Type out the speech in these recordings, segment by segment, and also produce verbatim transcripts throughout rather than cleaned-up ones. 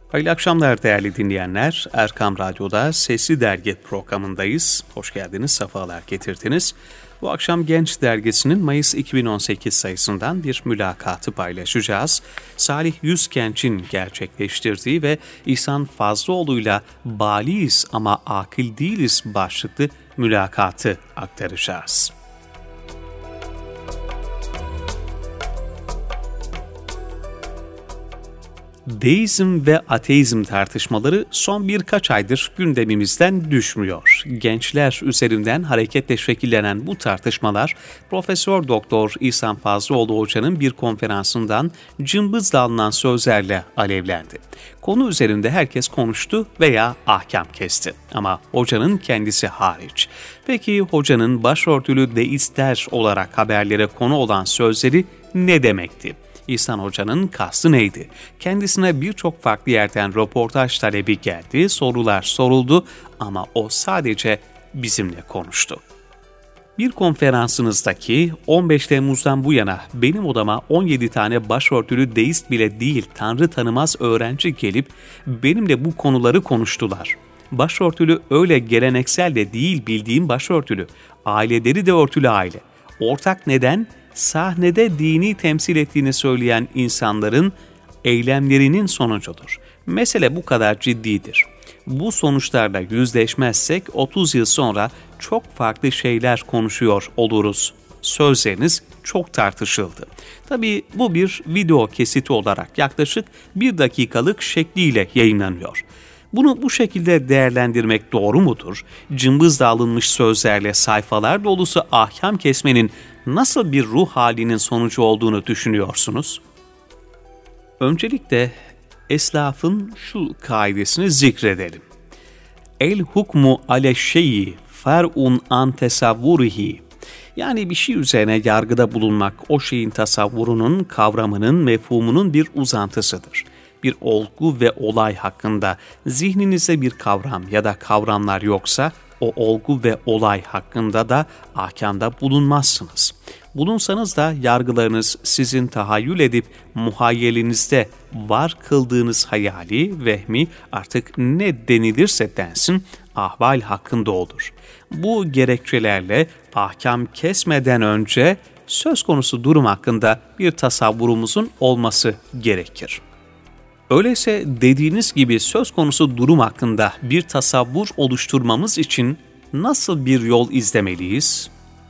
Hayırlı akşamlar değerli dinleyenler. Erkam Radyo'da Sesli Dergi programındayız. Hoş geldiniz, sefalar getirdiniz. Bu akşam Genç Dergisi'nin Mayıs iki bin on sekiz sayısından bir mülakatı paylaşacağız. Salih Yüzgenç'in gerçekleştirdiği ve İhsan Fazlıoğlu'yla "Baliyiz ama akil değiliz" başlıklı mülakatı aktaracağız. Deizm ve ateizm tartışmaları son birkaç aydır gündemimizden düşmüyor. Gençler üzerinden hareketle şekillenen bu tartışmalar Profesör Doktor İhsan Fazlıoğlu Hoca'nın bir konferansından cımbızla alınan sözlerle alevlendi. Konu üzerinde herkes konuştu veya ahkam kesti. Ama hocanın kendisi hariç. Peki hocanın başörtülü deistler olarak haberlere konu olan sözleri ne demekti? İhsan Hoca'nın kastı neydi? Kendisine birçok farklı yerden röportaj talebi geldi, sorular soruldu ama o sadece bizimle konuştu. Bir konferansınızdaki on beş Temmuz'dan bu yana benim odama on yedi tane başörtülü deist bile değil Tanrı tanımaz öğrenci gelip benimle bu konuları konuştular. Başörtülü öyle geleneksel de değil bildiğim başörtülü. Aileleri de örtülü aile. Ortak neden? Sahnede dini temsil ettiğini söyleyen insanların eylemlerinin sonucudur. Mesele bu kadar ciddidir. Bu sonuçlarla yüzleşmezsek otuz yıl sonra çok farklı şeyler konuşuyor oluruz. Sözleriniz çok tartışıldı. Tabii bu bir video kesiti olarak yaklaşık bir dakikalık şekliyle yayınlanıyor. Bunu bu şekilde değerlendirmek doğru mudur? Cımbızla alınmış sözlerle sayfalar dolusu ahkam kesmenin nasıl bir ruh halinin sonucu olduğunu düşünüyorsunuz? Öncelikle eslafın şu kaidesini zikredelim. El hukmu ale şey'i fer'un an tesavvurihi. Yani bir şey üzerine yargıda bulunmak o şeyin tasavvurunun, kavramının, mefhumunun bir uzantısıdır. Bir olgu ve olay hakkında zihninizde bir kavram ya da kavramlar yoksa o olgu ve olay hakkında da ahkamda bulunmazsınız. Bulunsanız da yargılarınız sizin tahayyül edip muhayyelinizde var kıldığınız hayali, vehmi artık ne denilirse densin ahval hakkında olur. Bu gerekçelerle ahkam kesmeden önce söz konusu durum hakkında bir tasavvurumuzun olması gerekir. Öyleyse dediğiniz gibi söz konusu durum hakkında bir tasavvur oluşturmamız için nasıl bir yol izlemeliyiz?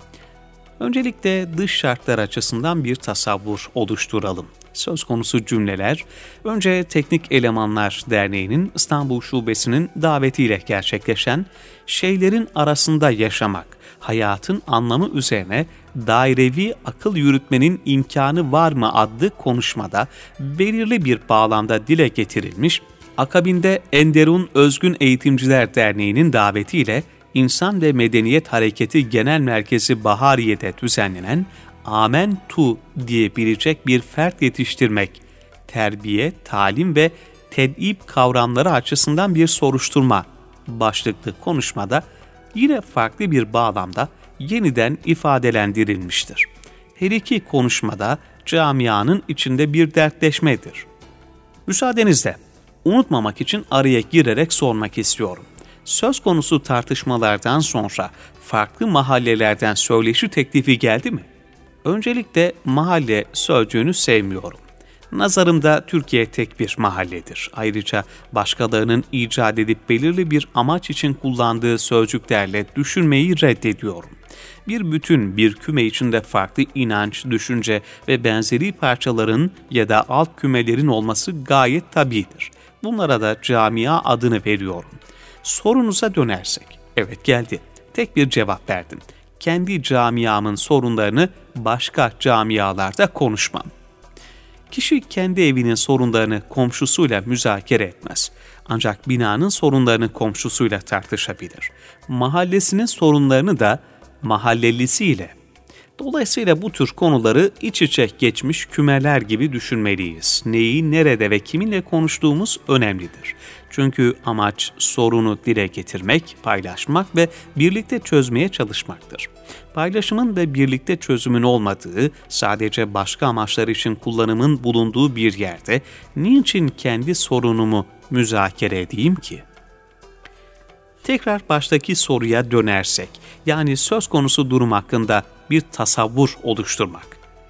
Öncelikle dış şartlar açısından bir tasavvur oluşturalım. Söz konusu cümleler, önce Teknik Elemanlar Derneği'nin İstanbul Şubesi'nin davetiyle gerçekleşen "Şeylerin arasında yaşamak, hayatın anlamı üzerine dairevi akıl yürütmenin imkanı var mı?" adlı konuşmada belirli bir bağlamda dile getirilmiş, akabinde Enderun Özgün Eğitimciler Derneği'nin davetiyle İnsan ve Medeniyet Hareketi Genel Merkezi Bahariye'de düzenlenen Amentu diyebilecek bir fert yetiştirmek, terbiye, talim ve tedip kavramları açısından bir soruşturma başlıklı konuşmada yine farklı bir bağlamda yeniden ifadelendirilmiştir. Her iki konuşmada camianın içinde bir dertleşmedir. Müsaadenizle unutmamak için araya girerek sormak istiyorum. Söz konusu tartışmalardan sonra farklı mahallelerden söyleşi teklifi geldi mi? Öncelikle mahalle sözcüğünü sevmiyorum. Nazarımda Türkiye tek bir mahalledir. Ayrıca başkalarının icat edip belirli bir amaç için kullandığı sözcüklerle düşünmeyi reddediyorum. Bir bütün, bir küme içinde farklı inanç, düşünce ve benzeri parçaların ya da alt kümelerin olması gayet tabidir. Bunlara da camia adını veriyorum. Sorunuza dönersek, evet geldi. Tek bir cevap verdim. Kendi camiamın sorunlarını başka camialarda konuşmam. Kişi kendi evinin sorunlarını komşusuyla müzakere etmez. Ancak binanın sorunlarını komşusuyla tartışabilir. Mahallesinin sorunlarını da mahallelisiyle. Dolayısıyla bu tür konuları iç içe geçmiş kümeler gibi düşünmeliyiz. Neyi, nerede ve kiminle konuştuğumuz önemlidir. Çünkü amaç sorunu dile getirmek, paylaşmak ve birlikte çözmeye çalışmaktır. Paylaşımın ve birlikte çözümün olmadığı, sadece başka amaçlar için kullanımın bulunduğu bir yerde niçin kendi sorunumu müzakere edeyim ki? Tekrar baştaki soruya dönersek, yani söz konusu durum hakkında bir tasavvur oluşturmak.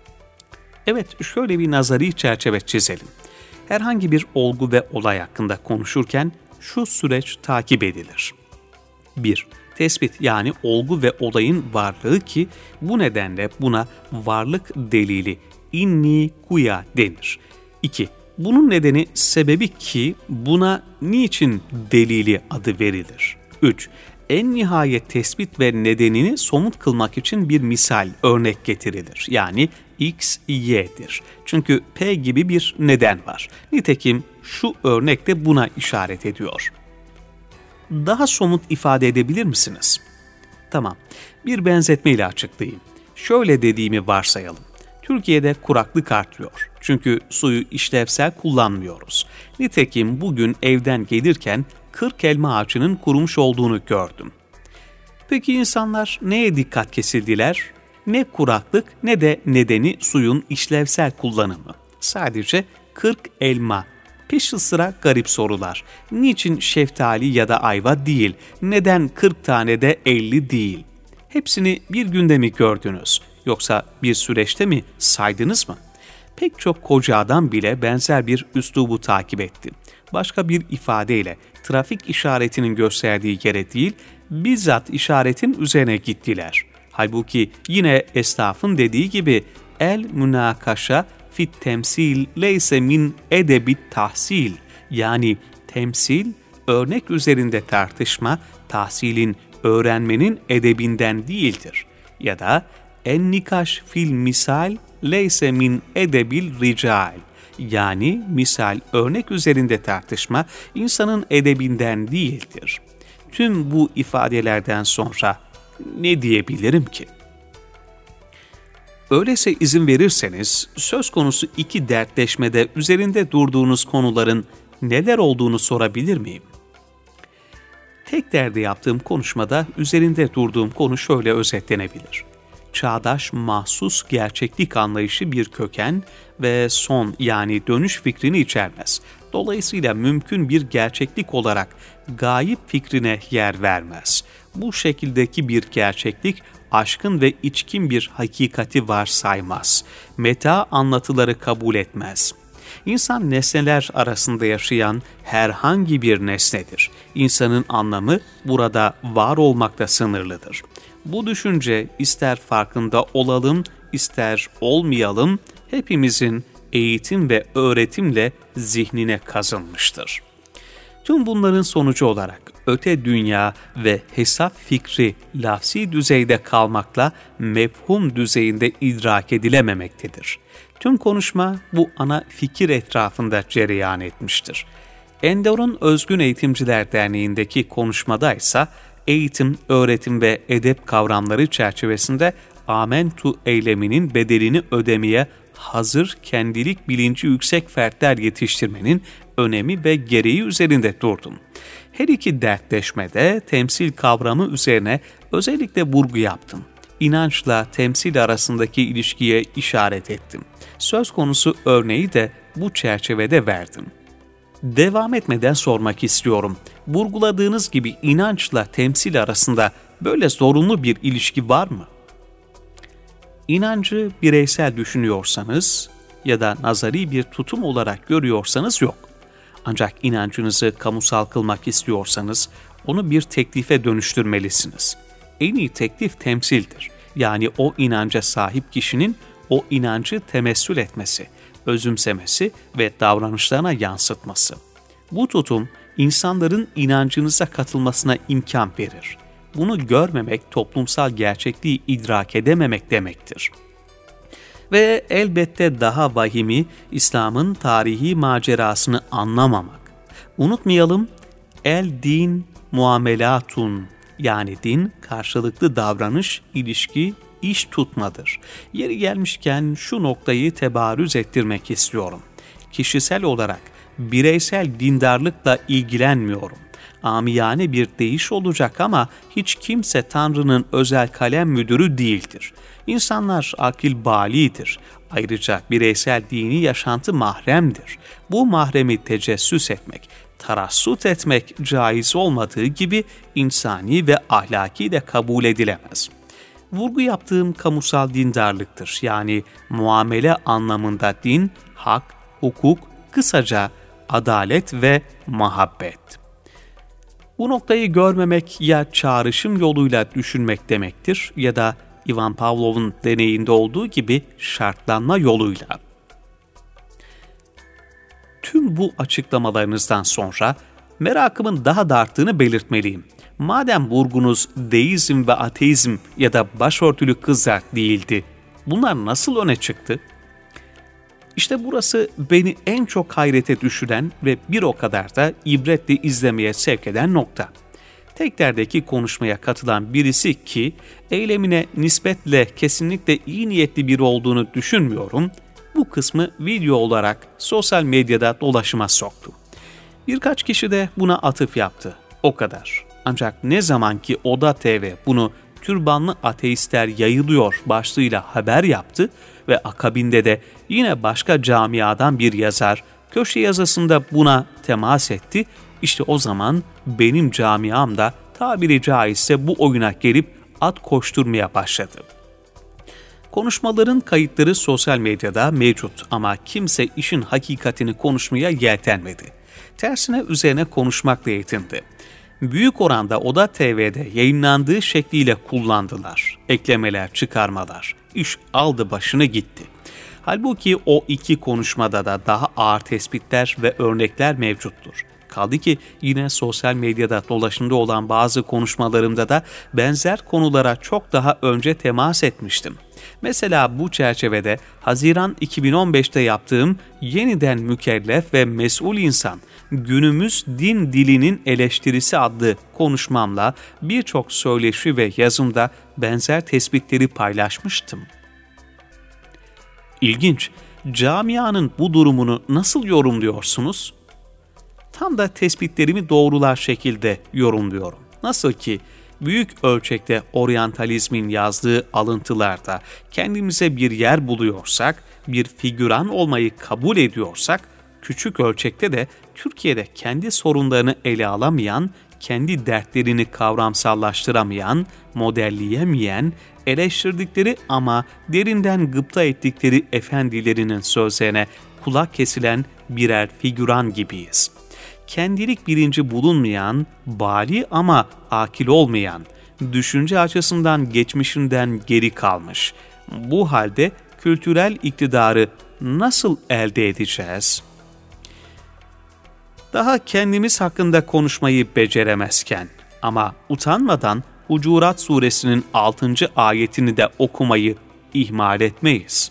Evet, şöyle bir nazari çerçeve çizelim. Herhangi bir olgu ve olay hakkında konuşurken şu süreç takip edilir. bir. Tespit, yani olgu ve olayın varlığı ki bu nedenle buna varlık delili, inni kuya denir. iki. Bunun nedeni, sebebi ki buna niçin delili adı verilir. üç. En nihayet tespit ve nedenini somut kılmak için bir misal, örnek getirilir. Yani X, Y'dir. Çünkü P gibi bir neden var. Nitekim şu örnek de buna işaret ediyor. Daha somut ifade edebilir misiniz? Tamam, bir benzetmeyle açıklayayım. Şöyle dediğimi varsayalım. Türkiye'de kuraklık artıyor. Çünkü suyu işlevsel kullanmıyoruz. Nitekim bugün evden gelirken kırk elma ağacının kurumuş olduğunu gördüm. Peki insanlar neye dikkat kesildiler? Ne kuraklık ne de nedeni suyun işlevsel kullanımı. Sadece kırk elma. Peşi sıra garip sorular. Niçin şeftali ya da ayva değil? Neden kırk tane de elli değil? Hepsini bir günde mi gördünüz? Yoksa bir süreçte mi saydınız mı? Pek çok koca adam bile benzer bir üslubu takip etti. Başka bir ifadeyle trafik işaretinin gösterdiği yere değil, bizzat işaretin üzerine gittiler. Halbuki yine esnafın dediği gibi el münakaşa fit temsil leyse min edebit tahsil, yani temsil, örnek üzerinde tartışma, tahsilin, öğrenmenin edebinden değildir. Ya da en nikaş fil misal leyse min edebil rical, yani misal, örnek üzerinde tartışma, insanın edebinden değildir. Tüm bu ifadelerden sonra ne diyebilirim ki? Öyleyse izin verirseniz, söz konusu iki dertleşmede üzerinde durduğunuz konuların neler olduğunu sorabilir miyim? Tek derde yaptığım konuşmada üzerinde durduğum konu şöyle özetlenebilir. Çağdaş mahsus gerçeklik anlayışı bir köken ve son, yani dönüş fikrini içermez. Dolayısıyla mümkün bir gerçeklik olarak gayip fikrine yer vermez. Bu şekildeki bir gerçeklik aşkın ve içkin bir hakikati varsaymaz. Meta anlatıları kabul etmez. İnsan nesneler arasında yaşayan herhangi bir nesnedir. İnsanın anlamı burada var olmakta sınırlıdır. Bu düşünce ister farkında olalım, ister olmayalım, hepimizin eğitim ve öğretimle zihnine kazınmıştır. Tüm bunların sonucu olarak öte dünya ve hesap fikri lafsi düzeyde kalmakla mefhum düzeyinde idrak edilememektedir. Tüm konuşma bu ana fikir etrafında cereyan etmiştir. Enderun Özgün Eğitimciler Derneği'ndeki konuşmada ise eğitim, öğretim ve edep kavramları çerçevesinde amentu eyleminin bedelini ödemeye hazır, kendilik bilinci yüksek fertler yetiştirmenin önemi ve gereği üzerinde durdum. Her iki dertleşmede temsil kavramı üzerine özellikle vurgu yaptım. İnançla temsil arasındaki ilişkiye işaret ettim. Söz konusu örneği de bu çerçevede verdim. Devam etmeden sormak istiyorum. Vurguladığınız gibi inançla temsil arasında böyle zorunlu bir ilişki var mı? İnancı bireysel düşünüyorsanız ya da nazari bir tutum olarak görüyorsanız yok. Ancak inancınızı kamusal kılmak istiyorsanız onu bir teklife dönüştürmelisiniz. En iyi teklif temsildir. Yani o inanca sahip kişinin o inancı temessül etmesi, özümsemesi ve davranışlarına yansıtması. Bu tutum insanların inancınıza katılmasına imkan verir. Bunu görmemek toplumsal gerçekliği idrak edememek demektir. Ve elbette daha vahimi İslam'ın tarihi macerasını anlamamak. Unutmayalım, el din muamelatun, yani din karşılıklı davranış, ilişki, iş tutmadır. Yeri gelmişken şu noktayı tebarüz ettirmek istiyorum. Kişisel olarak bireysel dindarlıkla ilgilenmiyorum. Amiyane bir deyiş olacak ama hiç kimse Tanrı'nın özel kalem müdürü değildir. İnsanlar akil balidir. Ayrıca bireysel dini yaşantı mahremdir. Bu mahremi tecessüs etmek, tarassut etmek caiz olmadığı gibi insani ve ahlaki de kabul edilemez. Vurgu yaptığım kamusal dindarlıktır. Yani muamele anlamında din, hak, hukuk, kısaca adalet ve muhabbet. Bu noktayı görmemek ya çağrışım yoluyla düşünmek demektir ya da Ivan Pavlov'un deneyinde olduğu gibi şartlanma yoluyla. Tüm bu açıklamalarınızdan sonra merakımın daha da arttığını belirtmeliyim. Madem vurgunuz deizm ve ateizm ya da başörtülü kızlar değildi, bunlar nasıl öne çıktı? İşte burası beni en çok hayrete düşüren ve bir o kadar da ibretle izlemeye sevk eden nokta. Tekler'deki konuşmaya katılan birisi ki eylemine nispetle kesinlikle iyi niyetli biri olduğunu düşünmüyorum, bu kısmı video olarak sosyal medyada dolaşıma soktu. Birkaç kişi de buna atıf yaptı. O kadar. Ancak ne zaman ki Oda T V bunu türbanlı ateistler yayılıyor başlığıyla haber yaptı ve akabinde de yine başka camiadan bir yazar köşe yazısında buna temas etti, işte o zaman benim camiam da tabiri caizse bu oyuna gelip at koşturmaya başladı. Konuşmaların kayıtları sosyal medyada mevcut ama kimse işin hakikatini konuşmaya yeltenmedi. Tersine üzerine konuşmakla yetindi. Büyük oranda Oda T V'de yayınlandığı şekliyle kullandılar. Eklemeler, çıkarmalar. İş aldı başını gitti. Halbuki o iki konuşmada da daha ağır tespitler ve örnekler mevcuttur. Kaldı ki yine sosyal medyada dolaşımda olan bazı konuşmalarımda da benzer konulara çok daha önce temas etmiştim. Mesela bu çerçevede Haziran iki bin on beşte yaptığım Yeniden Mükellef ve Mesul İnsan, Günümüz Din Dilinin Eleştirisi adlı konuşmamla birçok söyleşi ve yazımda benzer tespitleri paylaşmıştım. İlginç, camianın bu durumunu nasıl yorumluyorsunuz? Tam da tespitlerimi doğrular şekilde yorumluyorum. Nasıl ki büyük ölçekte oryantalizmin yazdığı alıntılarda kendimize bir yer buluyorsak, bir figüran olmayı kabul ediyorsak, küçük ölçekte de Türkiye'de kendi sorunlarını ele alamayan, kendi dertlerini kavramsallaştıramayan, modelleyemeyen, eleştirdikleri ama derinden gıpta ettikleri efendilerinin sözlerine kulak kesilen birer figüran gibiyiz. Kendilik bilinci bulunmayan, bali ama akil olmayan, düşünce açısından geçmişinden geri kalmış. Bu halde kültürel iktidarı nasıl elde edeceğiz? Daha kendimiz hakkında konuşmayı beceremezken ama utanmadan Hucurat Suresinin altıncı ayetini de okumayı ihmal etmeyiz.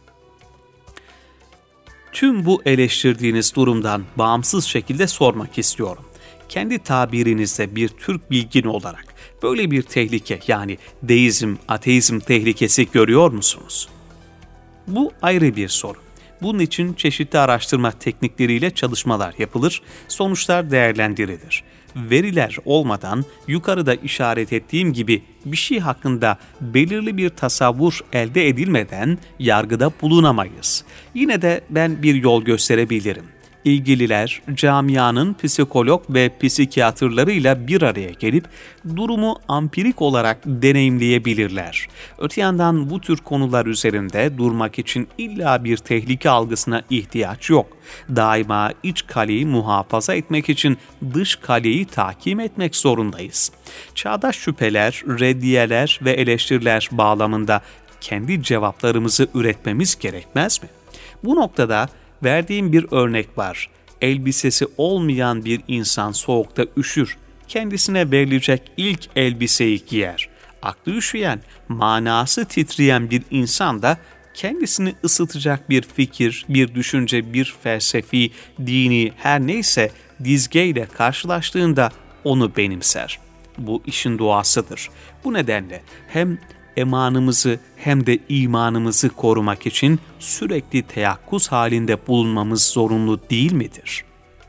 Tüm bu eleştirdiğiniz durumdan bağımsız şekilde sormak istiyorum. Kendi tabirinizde bir Türk bilgini olarak böyle bir tehlike, yani deizm, ateizm tehlikesi görüyor musunuz? Bu ayrı bir soru. Bunun için çeşitli araştırma teknikleriyle çalışmalar yapılır, sonuçlar değerlendirilir. Veriler olmadan yukarıda işaret ettiğim gibi bir şey hakkında belirli bir tasavvur elde edilmeden yargıda bulunamayız. Yine de ben bir yol gösterebilirim. İlgililer camianın psikolog ve psikiyatrlarıyla bir araya gelip durumu ampirik olarak deneyimleyebilirler. Öte yandan bu tür konular üzerinde durmak için illa bir tehlike algısına ihtiyaç yok. Daima iç kaleyi muhafaza etmek için dış kaleyi tahkim etmek zorundayız. Çağdaş şüpheler, reddiyeler ve eleştiriler bağlamında kendi cevaplarımızı üretmemiz gerekmez mi? Bu noktada verdiğim bir örnek var. Elbisesi olmayan bir insan soğukta üşür. Kendisine verilecek ilk elbiseyi giyer. Aklı üşüyen, manası titreyen bir insan da kendisini ısıtacak bir fikir, bir düşünce, bir felsefi, dini her neyse dizgeyle karşılaştığında onu benimser. Bu işin doğasıdır. Bu nedenle hem emanımızı hem de imanımızı korumak için sürekli teyakkuz halinde bulunmamız zorunlu değil midir?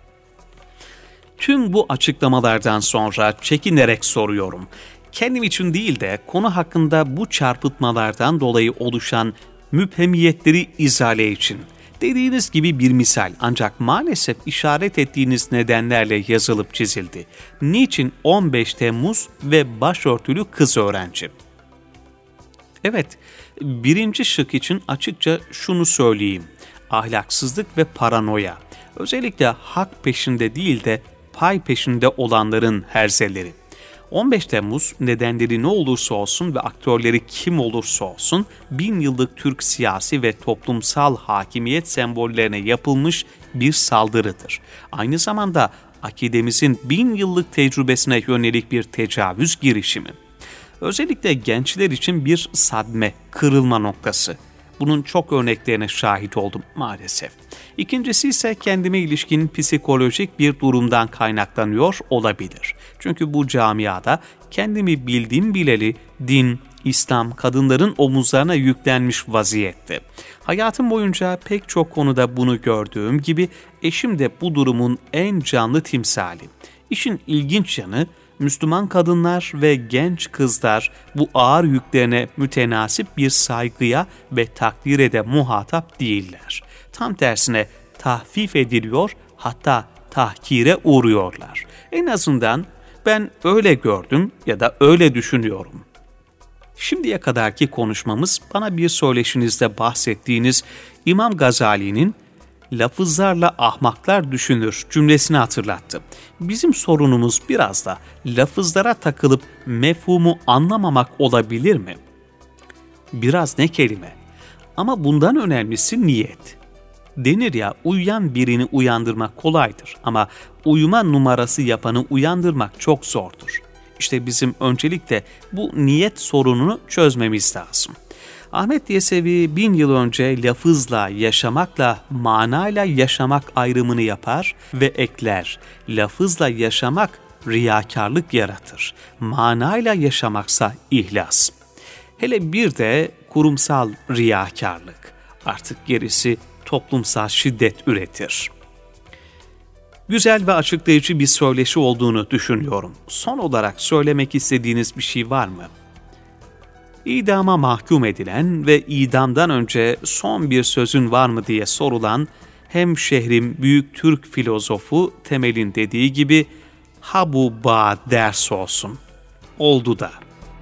Tüm bu açıklamalardan sonra çekinerek soruyorum. Kendim için değil de konu hakkında bu çarpıtmalardan dolayı oluşan müphemiyetleri izale için Dediğiniz gibi bir misal, ancak maalesef işaret ettiğiniz nedenlerle yazılıp çizildi. Niçin on beş Temmuz ve başörtülü kız öğrenci? Evet, birinci şık için açıkça şunu söyleyeyim. Ahlaksızlık ve paranoya. Özellikle hak peşinde değil de pay peşinde olanların herzelleri. on beş Temmuz nedenleri ne olursa olsun ve aktörleri kim olursa olsun bin yıllık Türk siyasi ve toplumsal hakimiyet sembollerine yapılmış bir saldırıdır. Aynı zamanda akidemizin bin yıllık tecrübesine yönelik bir tecavüz girişimi. Özellikle gençler için bir sadme, kırılma noktası. Bunun çok örneklerine şahit oldum maalesef. İkincisi ise kendime ilişkin psikolojik bir durumdan kaynaklanıyor olabilir. Çünkü bu camiada kendimi bildiğim bileli din, İslam kadınların omuzlarına yüklenmiş vaziyette. Hayatım boyunca pek çok konuda bunu gördüğüm gibi eşim de bu durumun en canlı timsali. İşin ilginç yanı, Müslüman kadınlar ve genç kızlar bu ağır yüklerine mütenasip bir saygıya ve takdire de muhatap değiller. Tam tersine tahfif ediliyor, hatta tahkire uğruyorlar. En azından ben öyle gördüm ya da öyle düşünüyorum. Şimdiye kadarki konuşmamız bana bir söyleşinizde bahsettiğiniz İmam Gazali'nin "lafızlarla ahmaklar düşünür" cümlesini hatırlattı. Bizim sorunumuz biraz da lafızlara takılıp mefhumu anlamamak olabilir mi? Biraz ne kelime? Ama bundan önemlisi niyet. Denir ya, uyuyan birini uyandırmak kolaydır ama uyuma numarası yapanı uyandırmak çok zordur. İşte bizim öncelikle bu niyet sorununu çözmemiz lazım. Ahmet Yesevi bin yıl önce lafızla yaşamakla manayla yaşamak ayrımını yapar ve ekler. Lafızla yaşamak riyakarlık yaratır. Manayla yaşamaksa ihlas. Hele bir de kurumsal riyakarlık. Artık gerisi toplumsal şiddet üretir. Güzel ve açıklayıcı bir söyleşi olduğunu düşünüyorum. Son olarak söylemek istediğiniz bir şey var mı? İdama mahkum edilen ve idamdan önce son bir sözün var mı diye sorulan hemşehrim büyük Türk filozofu Temel'in dediği gibi "ha bu ba ders olsun." Oldu da.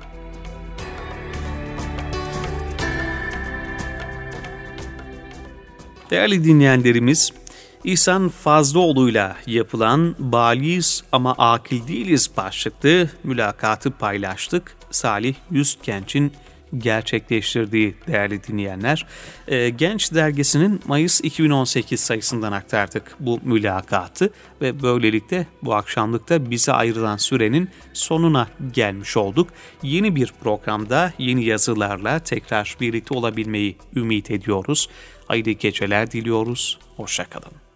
Değerli dinleyenlerimiz, İhsan Fazlıoğlu'yla yapılan "Baliz ama akil değiliz" başlıklı mülakatı paylaştık. Salih Yüzgenç'in gerçekleştirdiği, değerli dinleyenler. E, Genç Dergisi'nin Mayıs iki bin on sekiz sayısından aktardık bu mülakatı ve böylelikle bu akşamlıkta bize ayrılan sürenin sonuna gelmiş olduk. Yeni bir programda yeni yazılarla tekrar birlikte olabilmeyi ümit ediyoruz. Hayırlı geceler diliyoruz. Hoşça kalın.